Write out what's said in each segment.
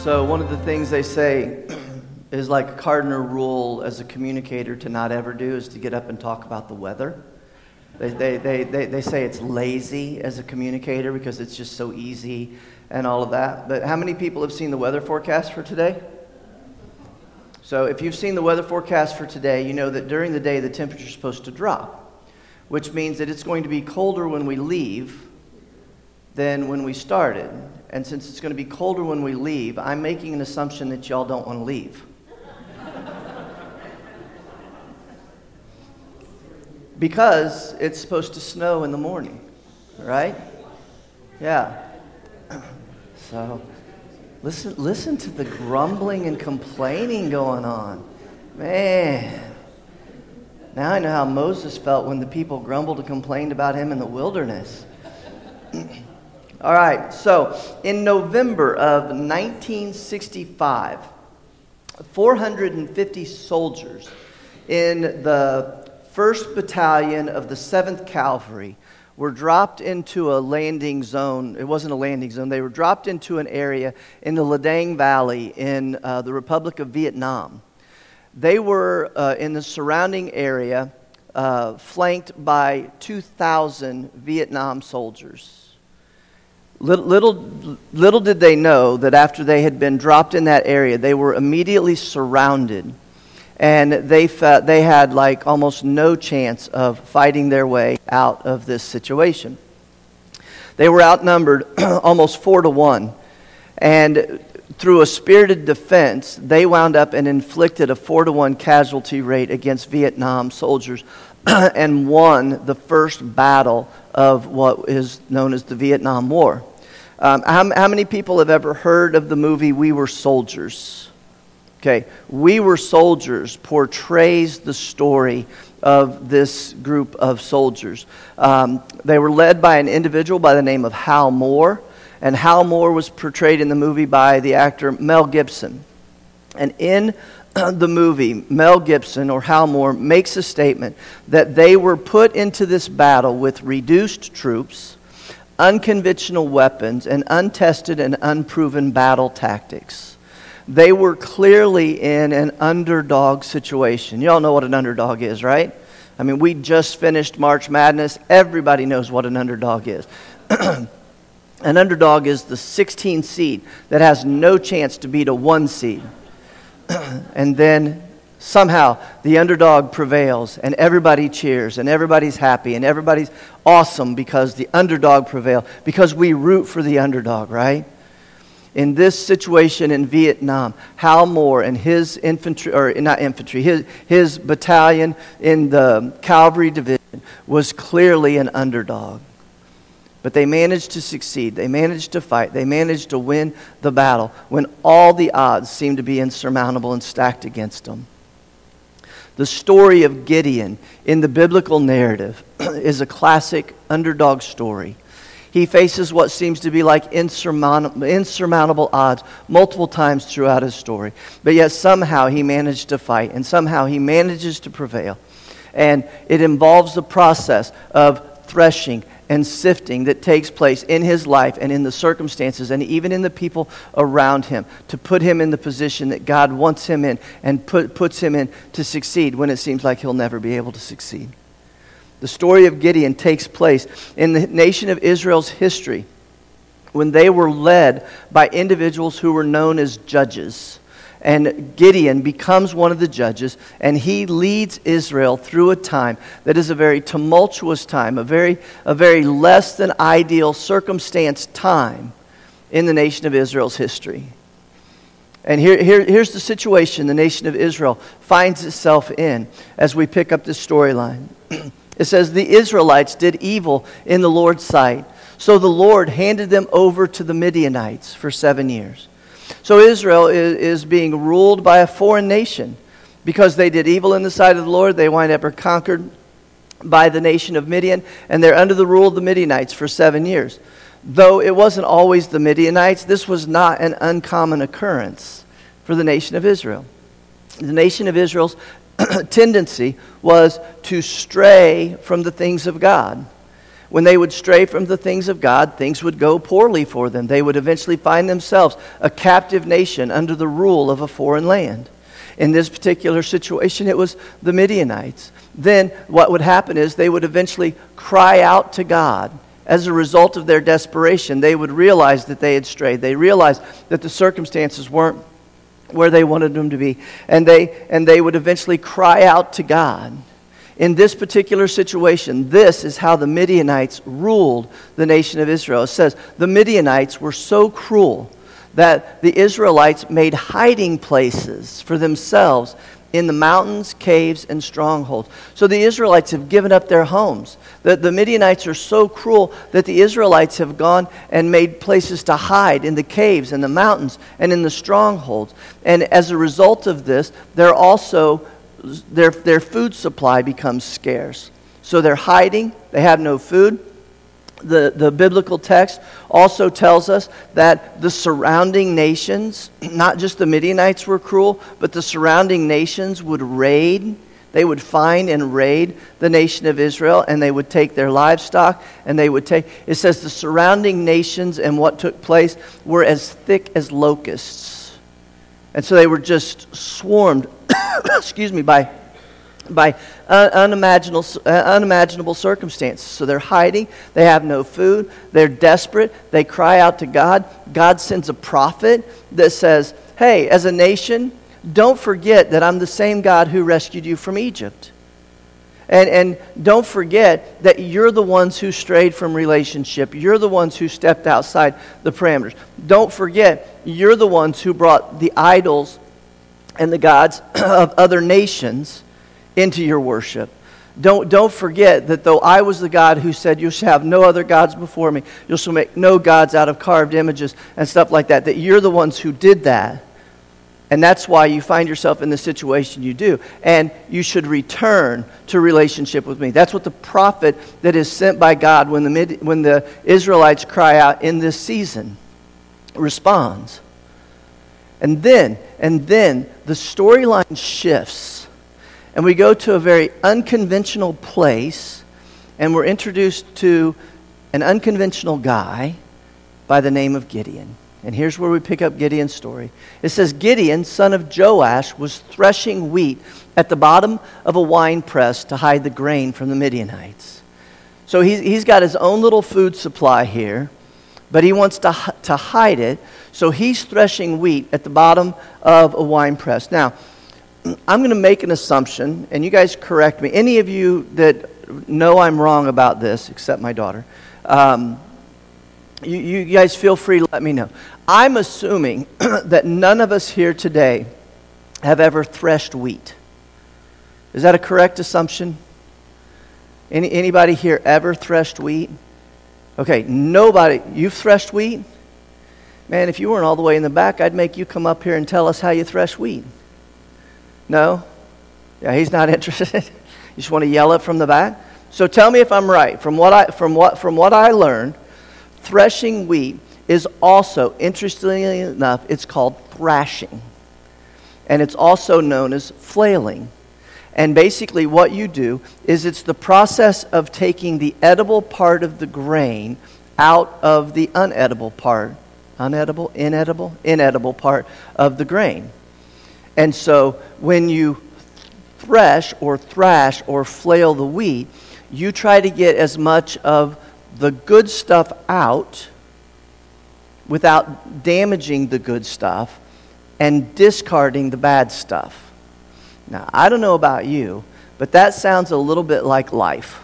So one of the things they say is like a cardinal rule as a communicator to not ever do is to get up and talk about the weather. They say it's lazy as a communicator because it's just so easy and all of that. But how many people have seen the weather forecast for today? So if you've seen the weather forecast for today, you know that during the day the temperature is supposed to drop, which means that it's going to be colder when we leave than when we started. And since it's going to be colder when we leave, I'm making an assumption that y'all don't want to leave. Because it's supposed to snow in the morning, right? Yeah. So listen to the grumbling and complaining going on. Man. Now I know how Moses felt when the people grumbled and complained about him in the wilderness. All right, so in November of 1965, 450 soldiers in the 1st Battalion of the 7th Cavalry were dropped into a landing zone. It wasn't a landing zone. They were dropped into an area in the Ladang Valley in the Republic of Vietnam. They were in the surrounding area flanked by 2,000 Vietnam soldiers. Little did they know that after they had been dropped in that area, they were immediately surrounded. And they had like almost no chance of fighting their way out of this situation. They were outnumbered almost 4-1. And through a spirited defense, they wound up and inflicted a 4-1 casualty rate against Vietnam soldiers and won the first battle of what is known as the Vietnam War. How many people have ever heard of the movie We Were Soldiers? Okay, We Were Soldiers portrays the story of this group of soldiers. They were led by an individual by the name of Hal Moore, and Hal Moore was portrayed in the movie by the actor Mel Gibson. And in the movie, Mel Gibson, or Hal Moore, makes a statement that they were put into this battle with reduced troops, unconventional weapons, and untested and unproven battle tactics. They were clearly in an underdog situation. You all know what an underdog is, right? I mean, we just finished March Madness. Everybody knows what an underdog is. An underdog is the 16 seed that has no chance to beat a 1 seed. And then somehow the underdog prevails and everybody cheers and everybody's happy and everybody's awesome because the underdog prevailed, because we root for the underdog, right? In this situation in Vietnam, Hal Moore and his infantry, or not infantry, his battalion in the cavalry division was clearly an underdog. But they managed to succeed. They managed to fight. They managed to win the battle when all the odds seemed to be insurmountable and stacked against them. The story of Gideon in the biblical narrative is a classic underdog story. He faces what seems to be like insurmountable odds multiple times throughout his story. But yet somehow he managed to fight, and somehow he manages to prevail. And it involves the process of threshing and sifting that takes place in his life and in the circumstances and even in the people around him to put him in the position that God wants him in and puts him in to succeed when it seems like he'll never be able to succeed. The story of Gideon takes place in the nation of Israel's history when they were led by individuals who were known as judges. And Gideon becomes one of the judges, and he leads Israel through a time that is a very tumultuous time, a very less than ideal circumstance time in the nation of Israel's history. And here's the situation the nation of Israel finds itself in as we pick up this storyline. It says, the Israelites did evil in the Lord's sight, so the Lord handed them over to the Midianites for 7 years. So Israel is being ruled by a foreign nation. Because they did evil in the sight of the Lord, they wind up conquered by the nation of Midian, and they're under the rule of the Midianites for 7 years. Though it wasn't always the Midianites, this was not an uncommon occurrence for the nation of Israel. The nation of Israel's tendency was to stray from the things of God. When they would stray from the things of God, things would go poorly for them. They would eventually find themselves a captive nation under the rule of a foreign land. In this particular situation, it was the Midianites. Then what would happen is they would eventually cry out to God. As a result of their desperation, they would realize that they had strayed. They realized that the circumstances weren't where they wanted them to be. And they would eventually cry out to God. In this particular situation, this is how the Midianites ruled the nation of Israel. It says, the Midianites were so cruel that the Israelites made hiding places for themselves in the mountains, caves, and strongholds. So the Israelites have given up their homes. The Midianites are so cruel that the Israelites have gone and made places to hide in the caves and the mountains and in the strongholds. And as a result of this, they're also their food supply becomes scarce. So they're hiding, they have no food. The biblical text also tells us that the surrounding nations, not just the Midianites were cruel, but the surrounding nations would raid. They would find and raid the nation of Israel, and they would take their livestock, and they would take, it says the surrounding nations and what took place were as thick as locusts. And so they were just swarmed by unimaginable circumstances. So they're hiding, they have no food, they're desperate, they cry out to God. God sends a prophet that says, hey, as a nation, don't forget that I'm the same God who rescued you from Egypt. And don't forget that you're the ones who strayed from relationship. You're the ones who stepped outside the parameters. Don't forget, you're the ones who brought the idols and the gods of other nations into your worship. Don't forget that though I was the God who said you shall have no other gods before me, you shall make no gods out of carved images and stuff like that, that you're the ones who did that. And that's why you find yourself in the situation you do. And you should return to relationship with me. That's what the prophet that is sent by God when the Israelites cry out in this season responds. And then the storyline shifts. And we go to a very unconventional place. And we're introduced to an unconventional guy by the name of Gideon. And here's where we pick up Gideon's story. It says, Gideon, son of Joash, was threshing wheat at the bottom of a wine press to hide the grain from the Midianites. So he's got his own little food supply here, but he wants to hide it. So he's threshing wheat at the bottom of a wine press. Now, I'm going to make an assumption, and you guys correct me. Any of you that know I'm wrong about this, except my daughter, you guys feel free to let me know. I'm assuming that none of us here today have ever threshed wheat. Is that a correct assumption? Anybody here ever threshed wheat? Okay, nobody. You've threshed wheat? Man, if you weren't all the way in the back, I'd make you come up here and tell us how you thresh wheat. No? Yeah, he's not interested. You just want to yell it from the back? So tell me if I'm right. From what I learned, threshing wheat is also, interestingly enough, it's called thrashing. And it's also known as flailing. And basically what you do is it's the process of taking the edible part of the grain out of the inedible part of the grain. And so when you thresh or thrash or flail the wheat, you try to get as much of the good stuff out without damaging the good stuff and discarding the bad stuff. Now, I don't know about you, but that sounds a little bit like life.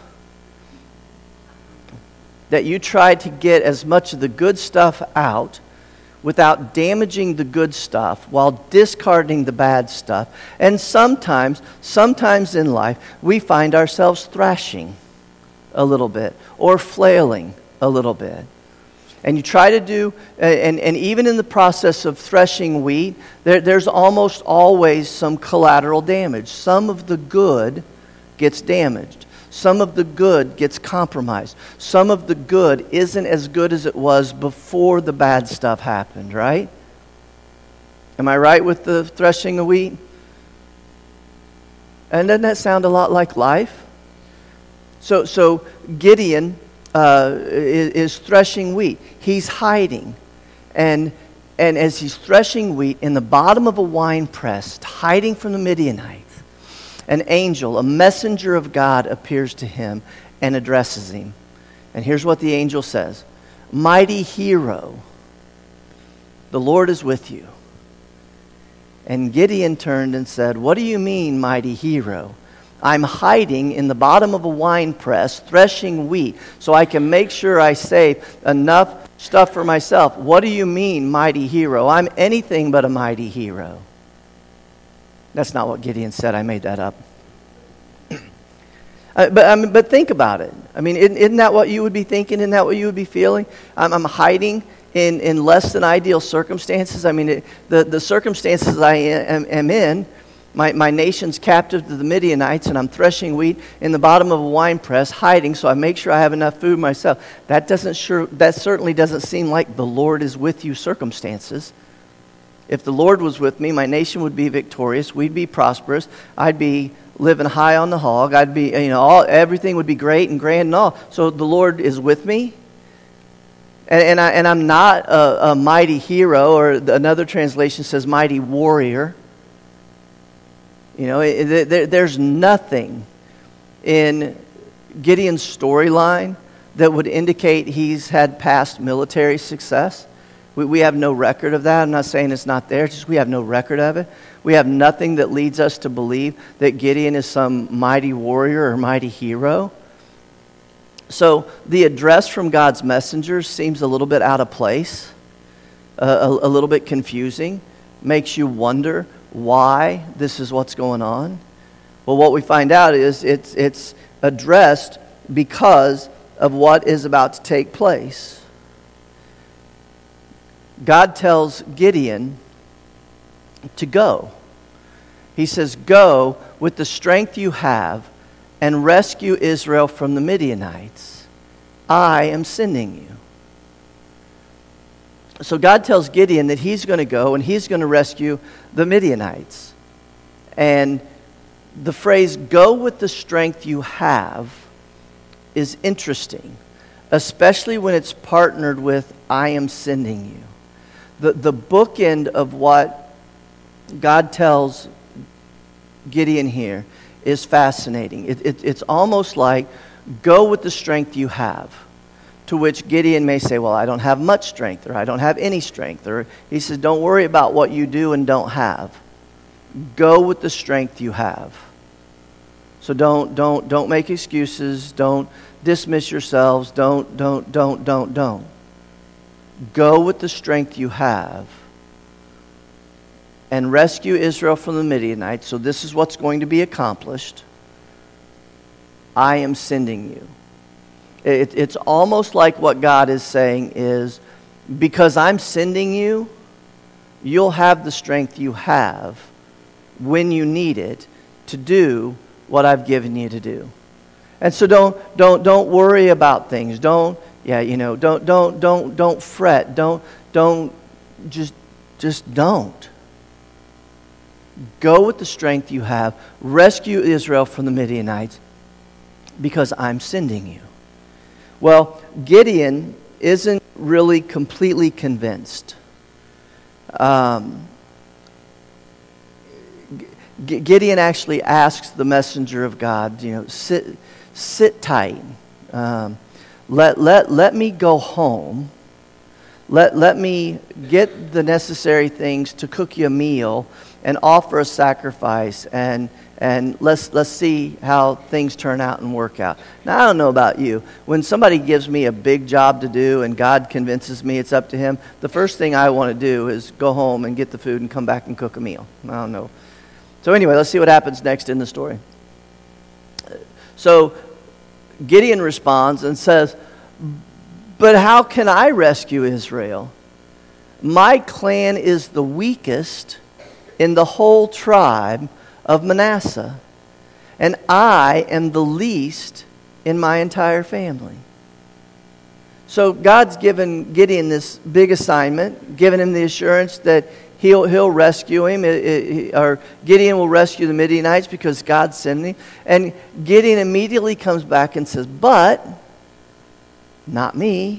That you try to get as much of the good stuff out without damaging the good stuff while discarding the bad stuff. And sometimes in life, we find ourselves thrashing a little bit or flailing a little bit. And you try to do, and even in the process of threshing wheat, there's almost always some collateral damage. Some of the good gets damaged. Some of the good gets compromised. Some of the good isn't as good as it was before the bad stuff happened, right? Am I right with the threshing of wheat? And doesn't that sound a lot like life? So Gideon is threshing wheat. He's hiding. And as he's threshing wheat in the bottom of a wine press, hiding from the Midianites, an angel, a messenger of God, appears to him and addresses him. And here's what the angel says: "Mighty hero, the Lord is with you." And Gideon turned and said, "What do you mean, mighty hero? I'm hiding in the bottom of a wine press, threshing wheat, so I can make sure I save enough stuff for myself. What do you mean, mighty hero? I'm anything but a mighty hero." That's not what Gideon said. I made that up. But think about it. I mean, isn't that what you would be thinking? Isn't that what you would be feeling? I'm hiding in less than ideal circumstances. I mean, the circumstances I am in, my nation's captive to the Midianites, and I'm threshing wheat in the bottom of a wine press, hiding, so I make sure I have enough food myself. That certainly doesn't seem like the Lord is with you circumstances. If the Lord was with me, my nation would be victorious. We'd be prosperous. I'd be living high on the hog. I'd be, everything would be great and grand and all. So the Lord is with me. And I'm not a mighty hero, or another translation says mighty warrior. There's nothing in Gideon's storyline that would indicate he's had past military success. We have no record of that. I'm not saying it's not there, just we have no record of it. We have nothing that leads us to believe that Gideon is some mighty warrior or mighty hero. So the address from God's messengers seems a little bit out of place, a little bit confusing, makes you wonder why this is what's going on. Well, what we find out is it's addressed because of what is about to take place. God tells Gideon to go. He says, "Go with the strength you have and rescue Israel from the Midianites. I am sending you." So God tells Gideon that he's going to go and he's going to rescue the Midianites. And the phrase, "go with the strength you have," is interesting, especially when it's partnered with "I am sending you." The bookend of what God tells Gideon here is fascinating. It's almost like, "go with the strength you have," to which Gideon may say, "Well, I don't have much strength," or "I don't have any strength." Or he says, "Don't worry about what you do and don't have. Go with the strength you have." So don't make excuses. Don't dismiss yourselves. Don't. Go with the strength you have and rescue Israel from the Midianites. So this is what's going to be accomplished. I am sending you. It's almost like what God is saying is, because I'm sending you, you'll have the strength you have when you need it to do what I've given you to do. And so don't worry about things. Don't fret. Just don't. Go with the strength you have. Rescue Israel from the Midianites because I'm sending you. Well, Gideon isn't really completely convinced. Gideon actually asks the messenger of God, sit tight. Let me go home. Let me get the necessary things to cook you a meal and offer a sacrifice, and let's see how things turn out and work out. Now, I don't know about you. When somebody gives me a big job to do and God convinces me it's up to him, the first thing I want to do is go home and get the food and come back and cook a meal. I don't know. So anyway, let's see what happens next in the story. So Gideon responds and says, "But how can I rescue Israel? My clan is the weakest in the whole tribe of Manasseh, and I am the least in my entire family." So God's given Gideon this big assignment, given him the assurance that he'll rescue him, or Gideon will rescue the Midianites because God's sending him. And Gideon immediately comes back and says, but Not me.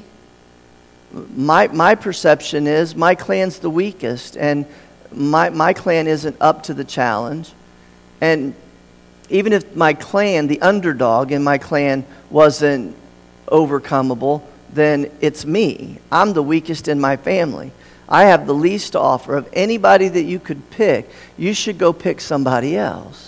My perception is my clan's the weakest, and my clan isn't up to the challenge. And even if my clan, the underdog in my clan, wasn't overcomable, then it's me. I'm the weakest in my family. I have the least to offer. Of anybody that you could pick, you should go pick somebody else.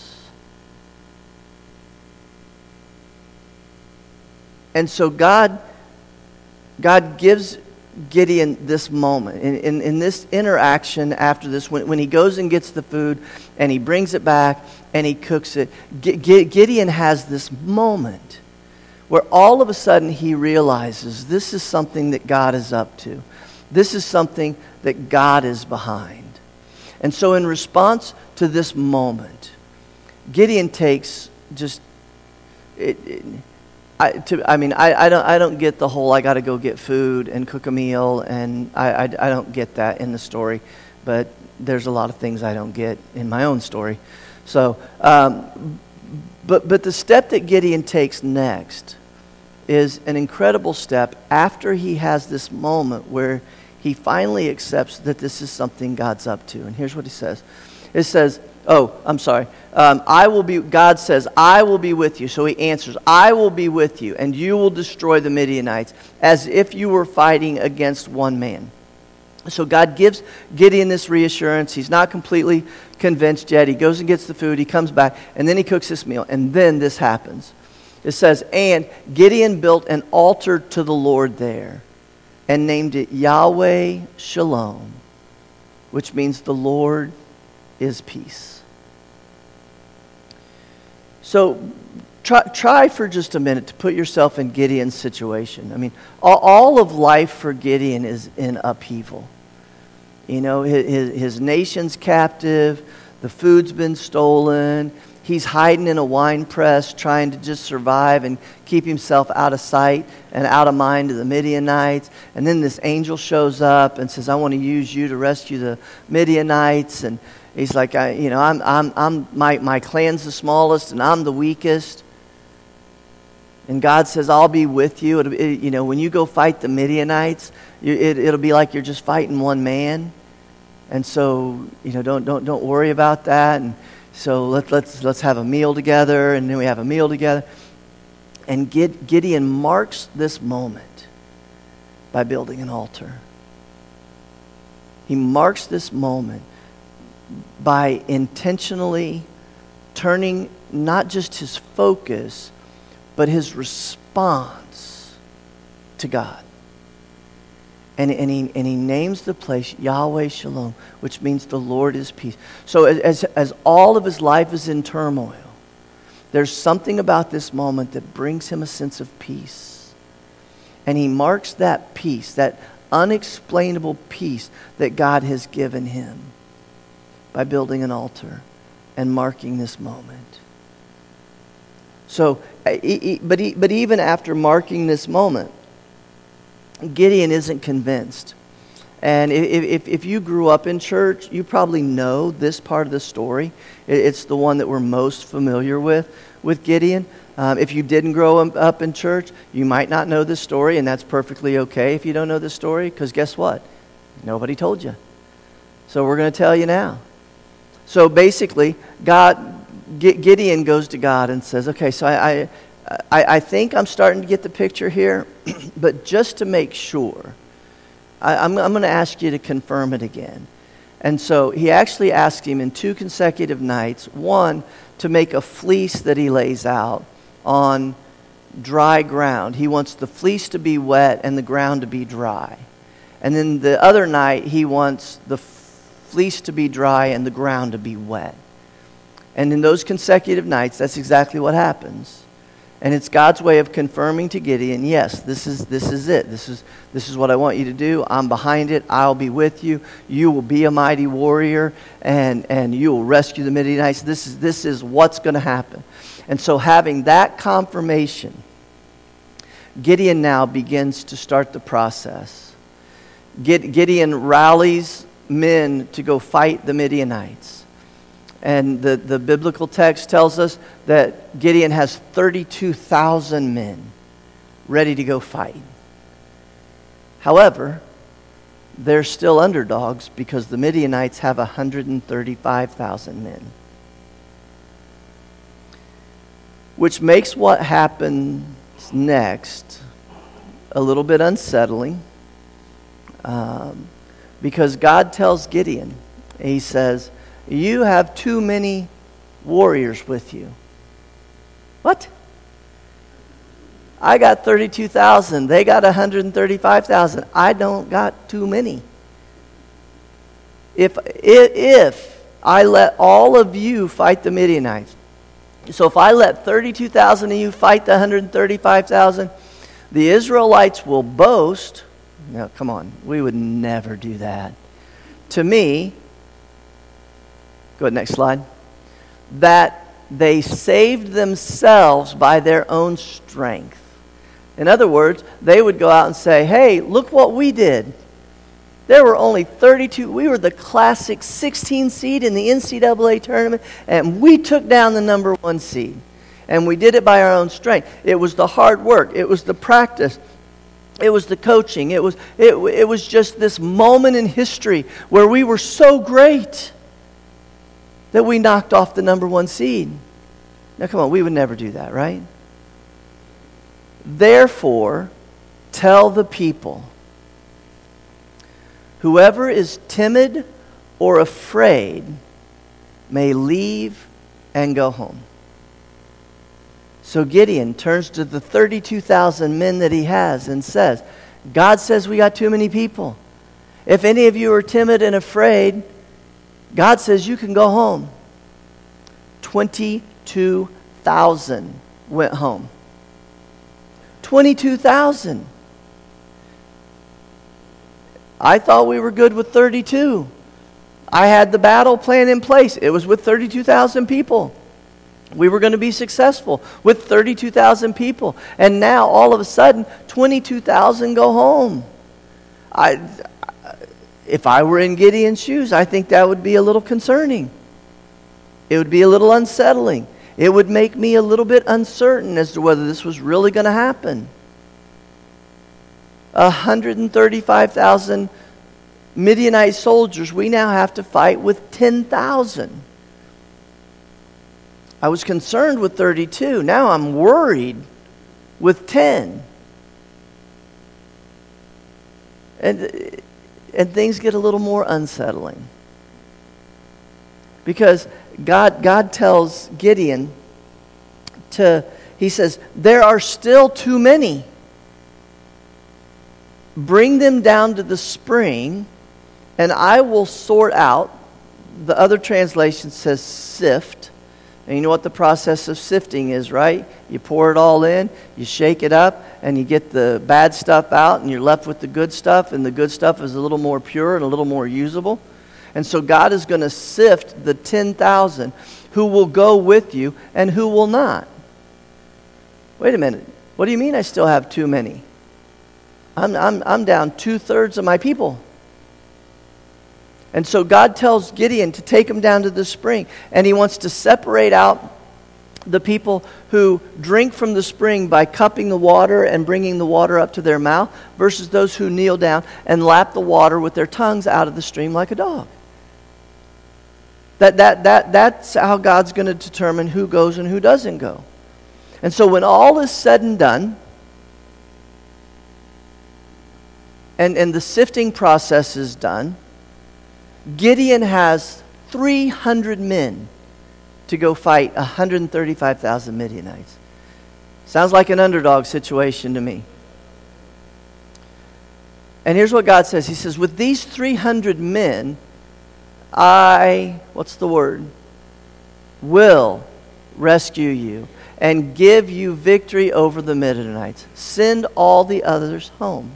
And so God gives Gideon this moment, in this interaction after this, when he goes and gets the food and he brings it back and he cooks it, Gideon has this moment where all of a sudden he realizes this is something that God is up to. This is something that God is behind. And so in response to this moment, Gideon takes just... I don't get the whole I got to go get food and cook a meal, and I don't get that in the story, but there's a lot of things I don't get in my own story. So, but the step that Gideon takes next is an incredible step after he has this moment where he finally accepts that this is something God's up to. And here's what he says. It says, God says, I will be with you. So he answers, I will be with you, and you will destroy the Midianites as if you were fighting against one man. So God gives Gideon this reassurance. He's not completely convinced yet. He goes and gets the food. He comes back, and then he cooks this meal. And then this happens. It says, and Gideon built an altar to the Lord there and named it Yahweh Shalom, which means the Lord is peace. So try for just a minute to put yourself in Gideon's situation. I mean, all of life for Gideon is in upheaval. You know, his nation's captive. The food's been stolen. He's hiding in a wine press trying to just survive and keep himself out of sight and out of mind of the Midianites. And then this angel shows up and says, I want to use you to rescue the Midianites. And he's like, my clan's the smallest and I'm the weakest. And God says, I'll be with you. When you go fight the Midianites, it'll be like you're just fighting one man. And so, don't worry about that. And so let's have a meal together. And then we have a meal together. And Gideon marks this moment by building an altar. He marks this moment by intentionally turning not just his focus, but his response to God. And he names the place Yahweh Shalom, which means the Lord is peace. So as all of his life is in turmoil, there's something about this moment that brings him a sense of peace. And he marks that peace, that unexplainable peace that God has given him by building an altar and marking this moment. So, but even after marking this moment, Gideon isn't convinced. And if you grew up in church, you probably know this part of the story. It's the one that we're most familiar with Gideon. If you didn't grow up in church, you might not know this story, and that's perfectly okay if you don't know this story, because guess what? Nobody told you. So we're going to tell you now. So basically, Gideon goes to God and says, okay, so I think I'm starting to get the picture here, but just to make sure, I'm going to ask you to confirm it again. And so he actually asked him in 2 consecutive nights, one, to make a fleece that he lays out on dry ground. He wants the fleece to be wet and the ground to be dry. And then the other night, he wants the fleece to be dry and the ground to be wet. And in those consecutive nights, that's exactly what happens. And it's God's way of confirming to Gideon, yes, this is it. This is what I want you to do. I'm behind it. I'll be with you. You will be a mighty warrior, and you will rescue the Midianites. This is what's going to happen. And so having that confirmation, Gideon now begins to start the process. Gideon rallies men to go fight the Midianites. And the biblical text tells us that Gideon has 32,000 men ready to go fight. However, they're still underdogs because the Midianites have 135,000 men. Which makes what happens next a little bit unsettling. Because God tells Gideon, he says, you have too many warriors with you. What? I got 32,000. They got 135,000. I don't got too many. If I let all of you fight the Midianites, so if I let 32,000 of you fight the 135,000, the Israelites will boast. No, come on. We would never do that. To me, go ahead, next slide. That they saved themselves by their own strength. In other words, they would go out and say, hey, look what we did. There were only 32. We were the classic 16 seed in the NCAA tournament, and we took down the number 1 seed. And we did it by our own strength. It was the hard work. It was the practice. It was the coaching. It was just this moment in history where we were so great that we knocked off the number 1 seed. Now, come on, we would never do that, right? Therefore, tell the people, whoever is timid or afraid may leave and go home. So Gideon turns to the 32,000 men that he has and says, God says we got too many people. If any of you are timid and afraid, God says you can go home. 22,000 went home. 22,000. I thought we were good with 32. I had the battle plan in place. It was with 32,000 people. We were going to be successful with 32,000 people. And now, all of a sudden, 22,000 go home. If I were in Gideon's shoes, I think that would be a little concerning. It would be a little unsettling. It would make me a little bit uncertain as to whether this was really going to happen. 135,000 Midianite soldiers, we now have to fight with 10,000. I was concerned with 32. Now I'm worried with 10. And things get a little more unsettling. Because God tells Gideon he says, there are still too many. Bring them down to the spring, and I will sort out. The other translation says sift. And you know what the process of sifting is, right? You pour it all in, you shake it up, and you get the bad stuff out, and you're left with the good stuff, and the good stuff is a little more pure and a little more usable. And so God is going to sift the 10,000 who will go with you and who will not. Wait a minute. What do you mean I still have too many? I'm down 2/3 of my people. And so God tells Gideon to take them down to the spring. And he wants to separate out the people who drink from the spring by cupping the water and bringing the water up to their mouth versus those who kneel down and lap the water with their tongues out of the stream like a dog. That's how God's going to determine who goes and who doesn't go. And so when all is said and done, and the sifting process is done, Gideon has 300 men to go fight 135,000 Midianites. Sounds like an underdog situation to me. And here's what God says. He says, with these 300 men, will rescue you and give you victory over the Midianites. Send all the others home.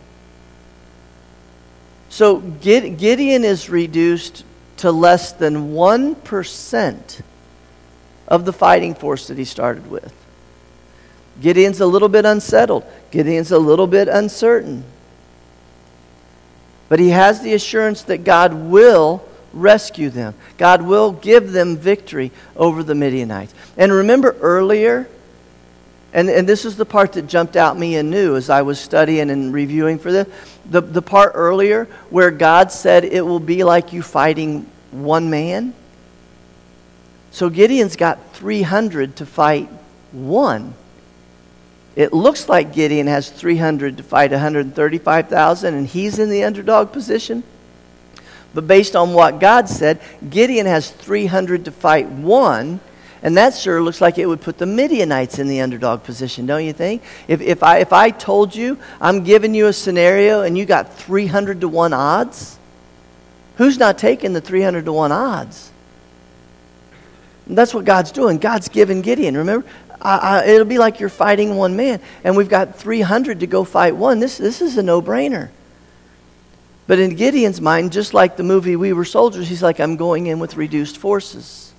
So Gideon is reduced to less than 1% of the fighting force that he started with. Gideon's a little bit unsettled. Gideon's a little bit uncertain. But he has the assurance that God will rescue them. God will give them victory over the Midianites. And remember earlier And this is the part that jumped out me anew as I was studying and reviewing for this. The part earlier where God said it will be like you fighting one man. So Gideon's got 300 to fight one. It looks like Gideon has 300 to fight 135,000, and he's in the underdog position. But based on what God said, Gideon has 300 to fight one, and that sure looks like it would put the Midianites in the underdog position, don't you think? If I told you, I'm giving you a scenario, and you got 300 to 1 odds, who's not taking the 300 to 1 odds? And that's what God's doing. God's giving Gideon. Remember, it'll be like you're fighting one man, and we've got 300 to go fight one. This is a no-brainer. But in Gideon's mind, just like the movie We Were Soldiers, he's like, I'm going in with reduced forces.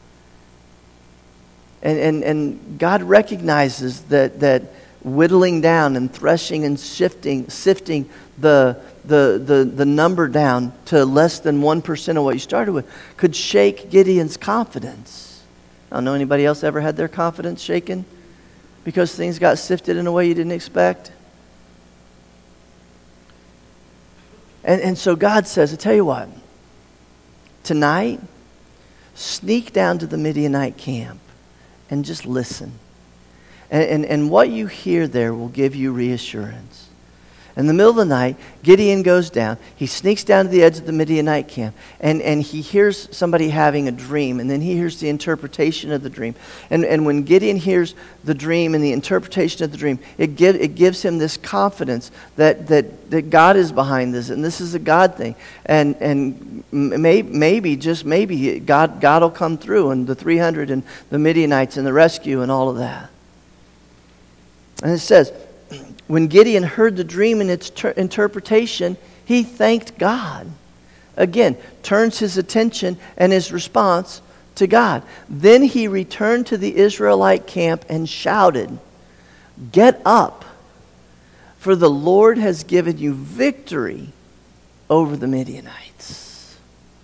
And God recognizes that whittling down and threshing and sifting the number down to less than 1% of what you started with could shake Gideon's confidence. I don't know, anybody else ever had their confidence shaken because things got sifted in a way you didn't expect? And so God says, I tell you what, tonight, sneak down to the Midianite camp and just listen. And what you hear there will give you reassurance. In the middle of the night, Gideon goes down. He sneaks down to the edge of the Midianite camp. And he hears somebody having a dream. And then he hears the interpretation of the dream. And when Gideon hears the dream and the interpretation of the dream, it gives him this confidence that God is behind this. And this is a God thing. And maybe, just maybe, God will come through. And the 300 and the Midianites and the rescue and all of that. And it says, when Gideon heard the dream and its interpretation, he thanked God. Again, turns his attention and his response to God. Then he returned to the Israelite camp and shouted, "Get up, for the Lord has given you victory over the Midianites."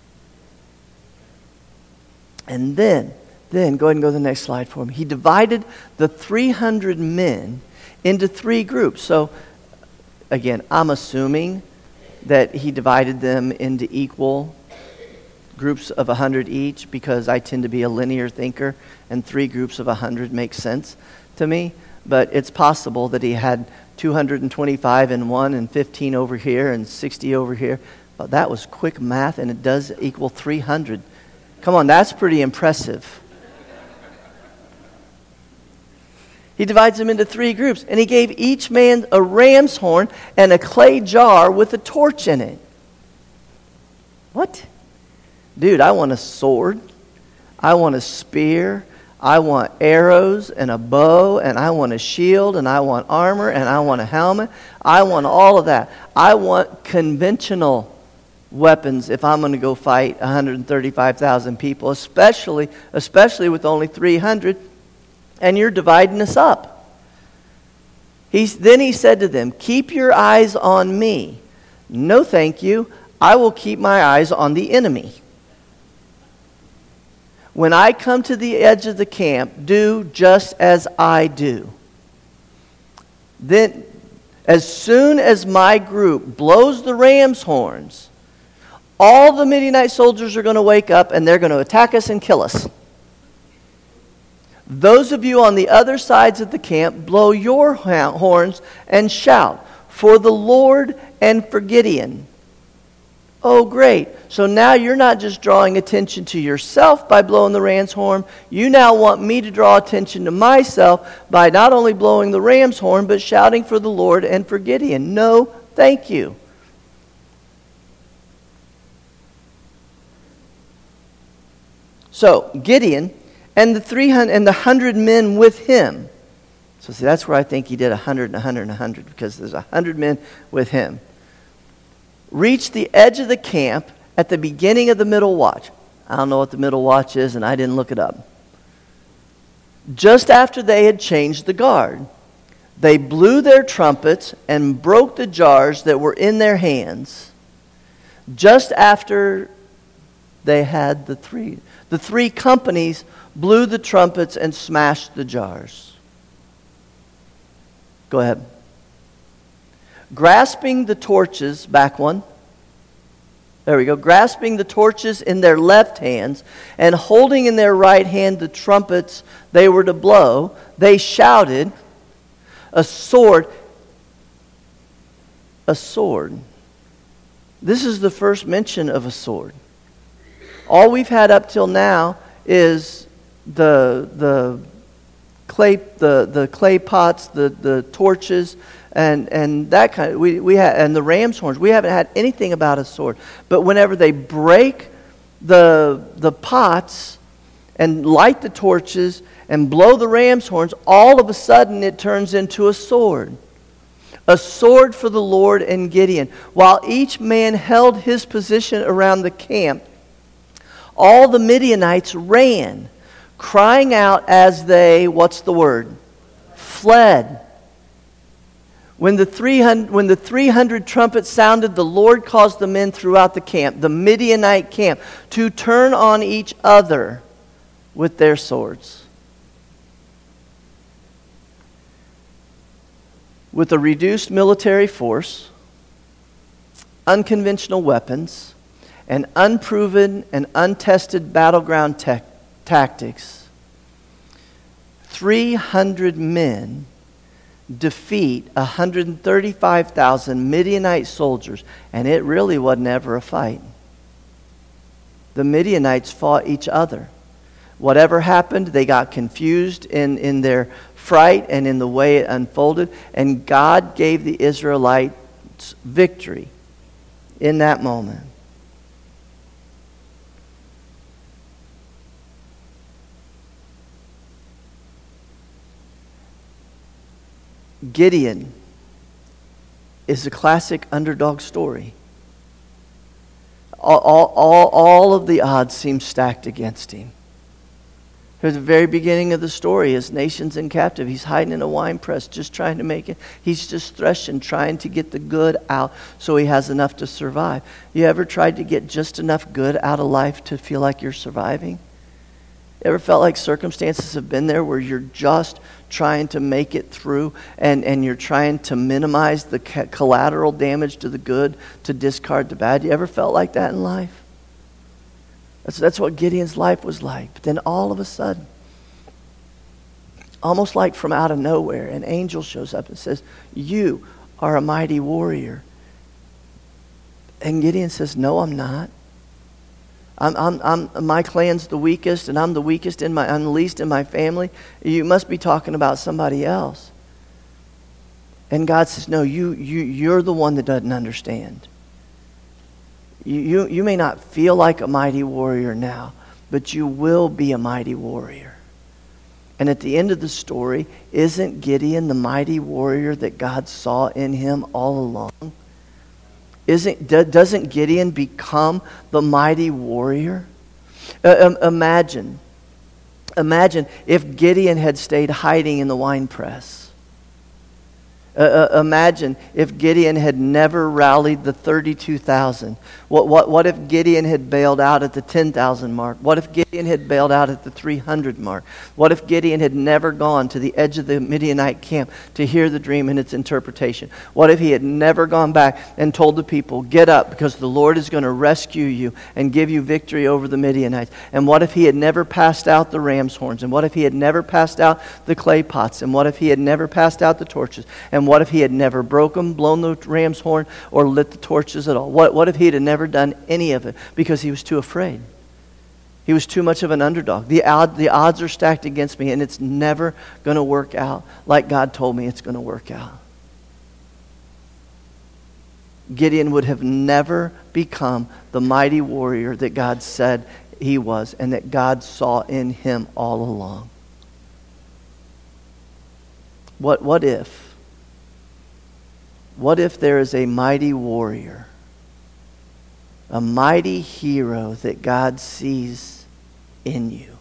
And then, go ahead and go to the next slide for me. He divided the 300 men into 3 groups. So, again, I'm assuming that he divided them into equal groups of 100 each because I tend to be a linear thinker, and 3 groups of 100 makes sense to me. But it's possible that he had 225 in one and 15 over here and 60 over here. Well, that was quick math, and it does equal 300. Come on, that's pretty impressive. He divides them into 3 groups, and he gave each man a ram's horn and a clay jar with a torch in it. What? Dude, I want a sword. I want a spear. I want arrows and a bow, and I want a shield, and I want armor, and I want a helmet. I want all of that. I want conventional weapons if I'm going to go fight 135,000 people, especially with only 300. And you're dividing us up. Then he said to them, "Keep your eyes on me. No, thank you. I will keep my eyes on the enemy. When I come to the edge of the camp, do just as I do. Then, as soon as my group blows the ram's horns, all the Midianite soldiers are going to wake up and they're going to attack us and kill us. Those of you on the other sides of the camp, blow your horns and shout, for the Lord and for Gideon." Oh, great. So now you're not just drawing attention to yourself by blowing the ram's horn. You now want me to draw attention to myself by not only blowing the ram's horn, but shouting for the Lord and for Gideon. No, thank you. So, Gideon and the 300 and the 100 men with him. So see, that's where I think he did 100 and 100 and 100, because there's 100 men with him. Reached the edge of the camp at the beginning of the middle watch. I don't know what the middle watch is, and I didn't look it up. Just after they had changed the guard, they blew their trumpets and broke the jars that were in their hands. Just after they had the three companies blew the trumpets and smashed the jars. Go ahead. Grasping the torches, back one. There we go. Grasping the torches in their left hands and holding in their right hand the trumpets they were to blow, they shouted, "A sword! A sword." This is the first mention of a sword. All we've had up till now is the clay pots, the torches, and that kind of, we had, and the ram's horns. We haven't had anything about a sword. But whenever they break the pots and light the torches and blow the ram's horns, all of a sudden it turns into a sword. A sword for the Lord and Gideon. While each man held his position around the camp, all the Midianites ran, crying out as they, what's the word? Fled. When the 300 trumpets sounded, the Lord caused the men throughout the camp, the Midianite camp, to turn on each other with their swords. With a reduced military force, unconventional weapons, and unproven and untested battleground tactics, 300 men defeat 135,000 Midianite soldiers, and it really wasn't ever a fight. The Midianites fought each other. Whatever happened, they got confused in their fright and in the way it unfolded, and God gave the Israelites victory in that moment. Gideon is a classic underdog story. All of the odds seem stacked against him. At the very beginning of the story, his nation's in captive. He's hiding in a wine press, just trying to make it. He's just threshing, trying to get the good out so he has enough to survive. You ever tried to get just enough good out of life to feel like you're surviving? Ever felt like circumstances have been there where you're just trying to make it through and you're trying to minimize the collateral damage to the good to discard the bad? You ever felt like that in life? That's what Gideon's life was like. But then all of a sudden, almost like from out of nowhere, an angel shows up and says, "You are a mighty warrior." And Gideon says, "No, I'm not. My clan's the weakest, and I'm the least in my family. You must be talking about somebody else." And God says, "No, you're the one that doesn't understand. You may not feel like a mighty warrior now, but you will be a mighty warrior." And at the end of the story, isn't Gideon the mighty warrior that God saw in him all along? Doesn't Gideon become the mighty warrior? Imagine if Gideon had stayed hiding in the wine press. Imagine if Gideon had never rallied the 32,000. What if Gideon had bailed out at the 10,000 mark? What if Gideon had bailed out at the 300 mark? What if Gideon had never gone to the edge of the Midianite camp to hear the dream and its interpretation? What if he had never gone back and told the people, "Get up, because the Lord is going to rescue you and give you victory over the Midianites"? And what if he had never passed out the ram's horns? And what if he had never passed out the clay pots? And what if he had never passed out the torches? And what if he had never broken, blown the ram's horn, or lit the torches at all? What if he had never done any of it because he was too afraid? He was too much of an underdog. The odds are stacked against me, and it's never going to work out like God told me it's going to work out. Gideon would have never become the mighty warrior that God said he was and that God saw in him all along. What if? What if there is a mighty warrior, a mighty hero that God sees in you?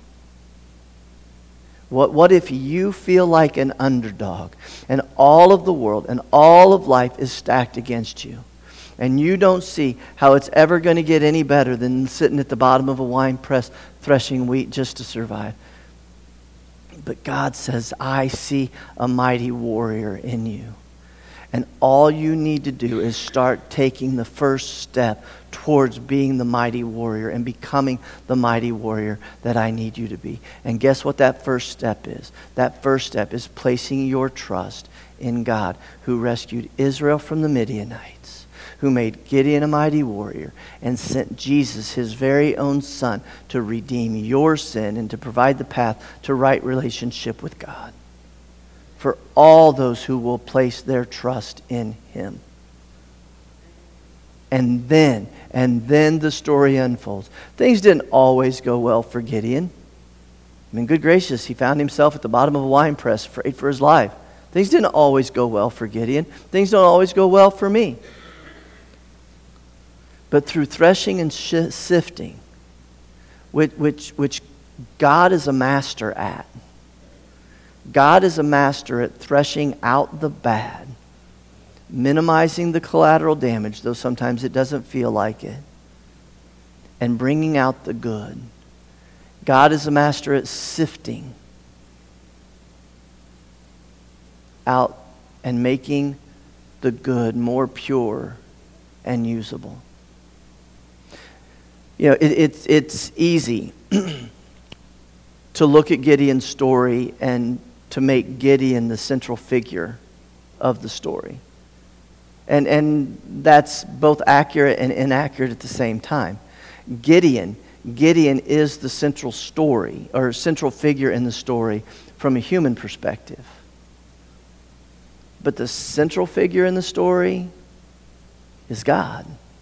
What if you feel like an underdog and all of the world and all of life is stacked against you, and you don't see how it's ever going to get any better than sitting at the bottom of a wine press threshing wheat just to survive? But God says, I see a mighty warrior in you. And all you need to do is start taking the first step towards being the mighty warrior and becoming the mighty warrior that I need you to be. And guess what that first step is? That first step is placing your trust in God, who rescued Israel from the Midianites, who made Gideon a mighty warrior, and sent Jesus, his very own son, to redeem your sin and to provide the path to right relationship with God for all those who will place their trust in him. And then the story unfolds. Things didn't always go well for Gideon. I mean, good gracious, he found himself at the bottom of a wine press, afraid for his life. Things didn't always go well for Gideon. Things don't always go well for me. But through threshing and sifting, which God is a master at, God is a master at threshing out the bad, minimizing the collateral damage, though sometimes it doesn't feel like it, and bringing out the good. God is a master at sifting out and making the good more pure and usable. You know, it's easy to look at Gideon's story and to make Gideon the central figure of the story. And that's both accurate and inaccurate at the same time. Gideon is the central story, or central figure in the story from a human perspective. But the central figure in the story is God,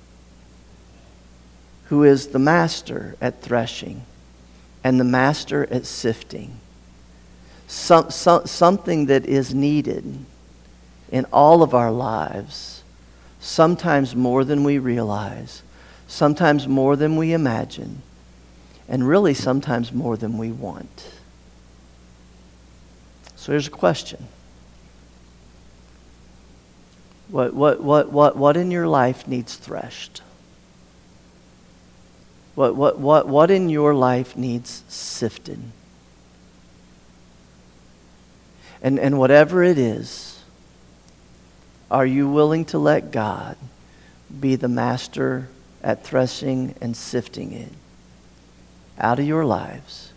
who is the master at threshing and the master at sifting. Something that is needed in all of our lives, sometimes more than we realize, sometimes more than we imagine, and really sometimes more than we want. So here's a question. What in your life needs threshed? What in your life needs sifted? And whatever it is, are you willing to let God be the master at threshing and sifting it out of your lives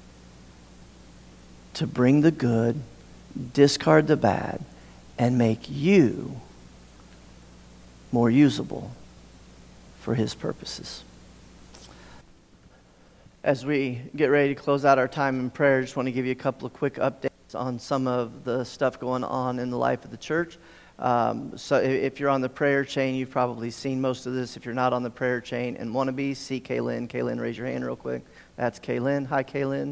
to bring the good, discard the bad, and make you more usable for his purposes? As we get ready to close out our time in prayer, I just want to give you a couple of quick updates on some of the stuff going on in the life of the church. So if you're on the prayer chain, you've probably seen most of this. If you're not on the prayer chain and want to be, see Kaylin. Kaylin, raise your hand real quick. That's Kaylin. Hi, Kaylin.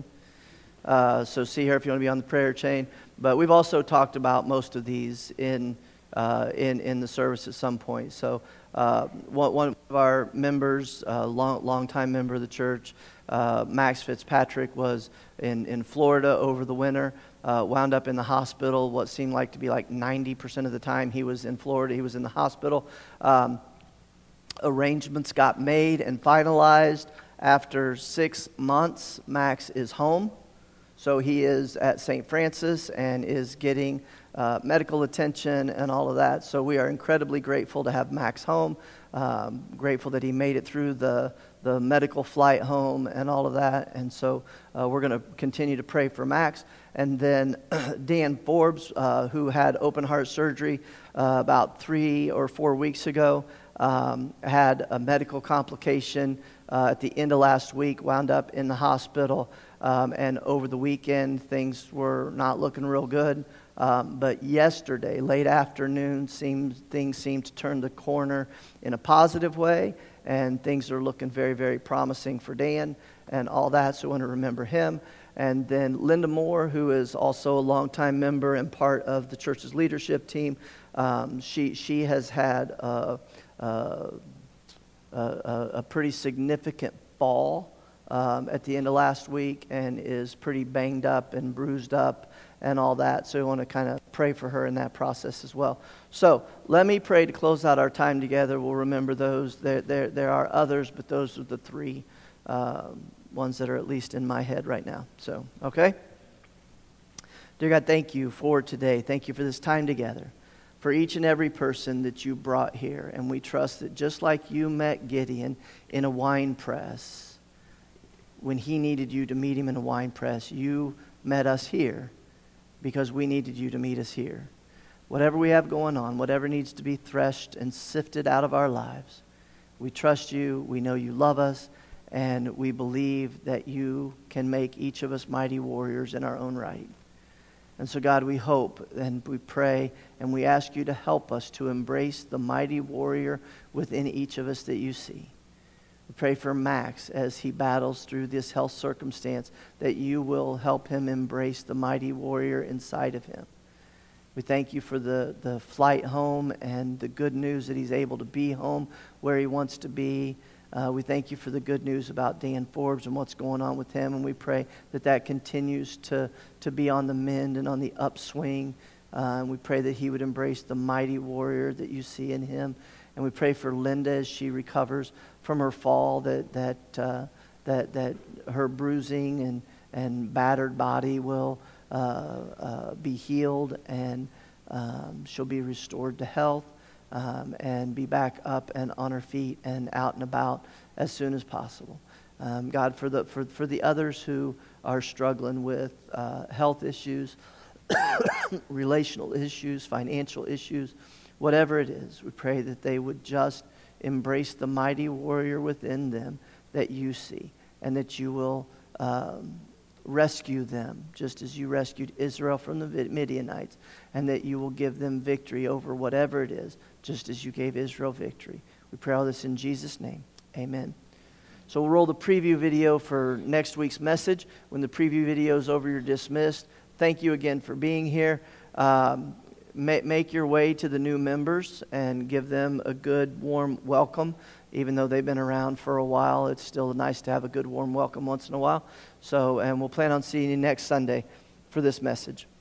So see her if you want to be on the prayer chain. But we've also talked about most of these in the service at some point. So one of our members, long-time member of the church, Max Fitzpatrick, was in Florida over the winter, wound up in the hospital. What seemed like to be like 90% of the time he was in Florida, he was in the hospital. Arrangements got made and finalized. After 6 months, Max is home. So he is at St. Francis and is getting medical attention and all of that. So we are incredibly grateful to have Max home. Grateful that he made it through the medical flight home and all of that. And so we're going to continue to pray for Max. And then Dan Forbes, who had open heart surgery about 3 or 4 weeks ago, had a medical complication at the end of last week, wound up in the hospital. And over the weekend, things were not looking real good. But yesterday, late afternoon, things seemed to turn the corner in a positive way, and things are looking very, very promising for Dan and all that, so we want to remember him. And then Linda Moore, who is also a longtime member and part of the church's leadership team, she has had a pretty significant fall at the end of last week and is pretty banged up and bruised up and all that. So we want to kind of pray for her in that process as well. So let me pray to close out our time together. We'll remember those. There are others, but those are the three ones that are at least in my head right now. So, okay? Dear God, thank you for today. Thank you for this time together, for each and every person that you brought here. And we trust that just like you met Gideon in a wine press, when he needed you to meet him in a wine press, you met us here because we needed you to meet us here. Whatever we have going on, whatever needs to be threshed and sifted out of our lives, we trust you, we know you love us, and we believe that you can make each of us mighty warriors in our own right. And so, God, we hope and we pray and we ask you to help us to embrace the mighty warrior within each of us that you see. We pray for Max as he battles through this health circumstance, that you will help him embrace the mighty warrior inside of him. We thank you for the flight home and the good news that he's able to be home where he wants to be. We thank you for the good news about Dan Forbes and what's going on with him. And we pray that that continues to be on the mend and on the upswing. And we pray that he would embrace the mighty warrior that you see in him. And we pray for Linda as she recovers from her fall, that her bruising and battered body will be healed, and she'll be restored to health. And be back up and on her feet and out and about as soon as possible. God, for the others who are struggling with health issues, relational issues, financial issues, whatever it is, we pray that they would just embrace the mighty warrior within them that you see, and that you will rescue them just as you rescued Israel from the Midianites, and that you will give them victory over whatever it is, just as you gave Israel victory. We pray all this in Jesus' name. Amen. So we'll roll the preview video for next week's message. When the preview video is over, you're dismissed. Thank you again for being here. Make your way to the new members and give them a good, warm welcome. Even though they've been around for a while, it's still nice to have a good, warm welcome once in a while. So, and we'll plan on seeing you next Sunday for this message.